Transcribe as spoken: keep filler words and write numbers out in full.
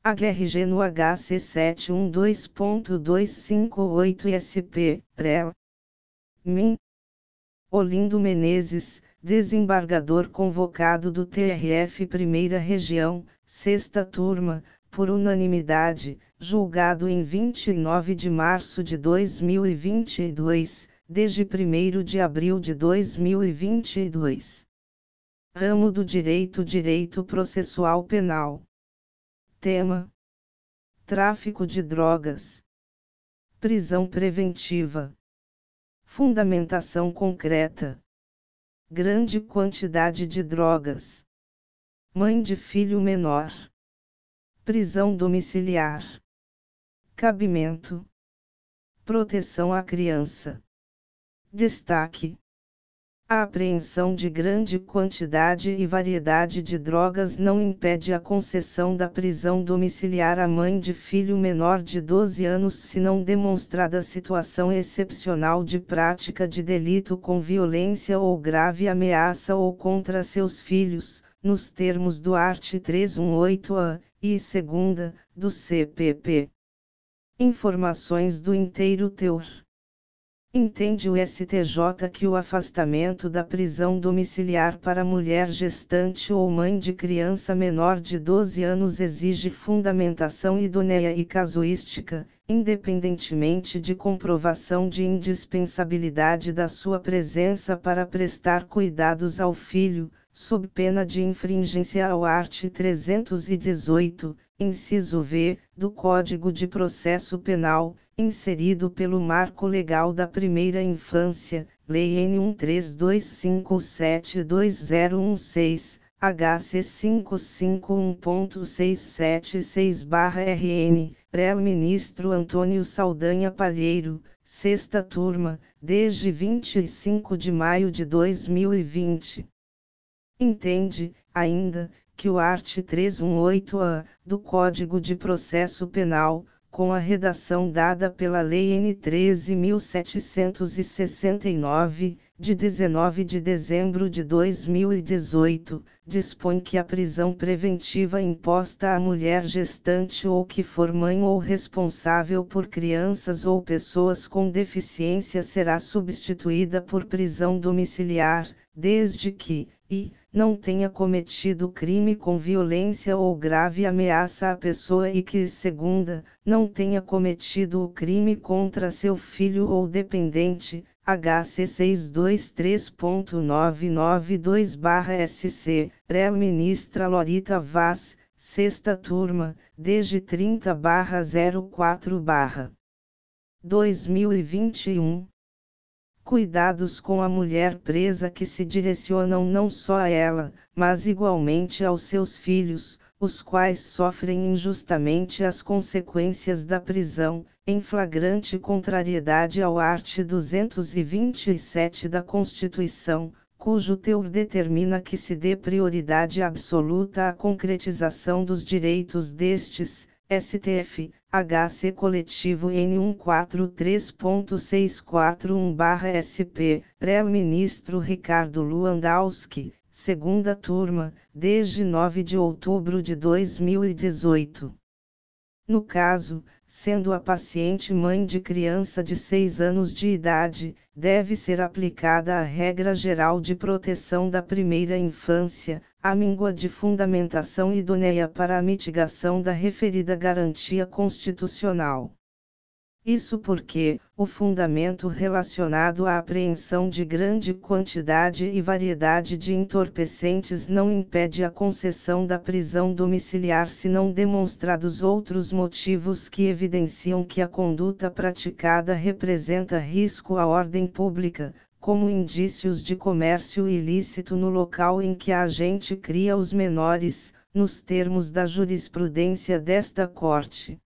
A G R G no H C sete um dois ponto dois cinco oito S P, R E L. Min. Olindo Menezes, desembargador convocado do T R F Primeira Região, Sexta Turma, por unanimidade, julgado em vinte e nove de março de dois mil e vinte e dois, desde primeiro de abril de dois mil e vinte e dois. Ramo do Direito Direito Processual Penal. Tema: tráfico de drogas. Prisão preventiva. Fundamentação concreta. Grande quantidade de drogas. Mãe de filho menor. Prisão domiciliar. Cabimento. Proteção à criança. Destaque: a apreensão de grande quantidade e variedade de drogas não impede a concessão da prisão domiciliar à mãe de filho menor de doze anos se não demonstrada situação excepcional de prática de delito com violência ou grave ameaça ou contra seus filhos, nos termos do art. trezentos e dezoito-A, e segunda, do C P P. Informações do inteiro teor. Entende o S T J que o afastamento da prisão domiciliar para mulher gestante ou mãe de criança menor de doze anos exige fundamentação idônea e casuística, independentemente de comprovação de indispensabilidade da sua presença para prestar cuidados ao filho, sob pena de infringência ao art. trezentos e dezoito, inciso V, do Código de Processo Penal, inserido pelo Marco Legal da Primeira Infância, Lei N um três dois cinco sete dois zero um seis, H C quinhentos e cinquenta e um ponto seiscentos e setenta e seis barra R N, R E L Ministro Antônio Saldanha Palheiro, Sexta Turma, desde vinte e cinco de maio de dois mil e vinte. Entende, ainda, que o art. trezentos e dezoito-A, do Código de Processo Penal, com a redação dada pela Lei N treze mil setecentos e sessenta e nove, de dezenove de dezembro de dois mil e dezoito, dispõe que a prisão preventiva imposta à mulher gestante ou que for mãe ou responsável por crianças ou pessoas com deficiência será substituída por prisão domiciliar, desde que, e, não tenha cometido crime com violência ou grave ameaça à pessoa e que, segunda, não tenha cometido o crime contra seu filho ou dependente, H C seiscentos e vinte e três ponto novecentos e noventa e dois barra S C, R E L Ministra Lorita Vaz, Sexta Turma, desde trinta barra zero quatro barra dois mil e vinte e um. Cuidados com a mulher presa que se direcionam não só a ela, mas igualmente aos seus filhos, os quais sofrem injustamente as consequências da prisão, em flagrante contrariedade ao art. duzentos e vinte e sete da Constituição, cujo teor determina que se dê prioridade absoluta à concretização dos direitos destes, S T F, H C Coletivo N cento e quarenta e três ponto seiscentos e quarenta e um barra S P, R E L Ministro Ricardo Lewandowski, Segunda Turma, desde nove de outubro de dois mil e dezoito. No caso, sendo a paciente mãe de criança de seis anos de idade, deve ser aplicada a regra geral de proteção da primeira infância, a míngua de fundamentação idônea para a mitigação da referida garantia constitucional. Isso porque, o fundamento relacionado à apreensão de grande quantidade e variedade de entorpecentes não impede a concessão da prisão domiciliar se não demonstrados outros motivos que evidenciam que a conduta praticada representa risco à ordem pública, como indícios de comércio ilícito no local em que a agente cria os menores, nos termos da jurisprudência desta Corte.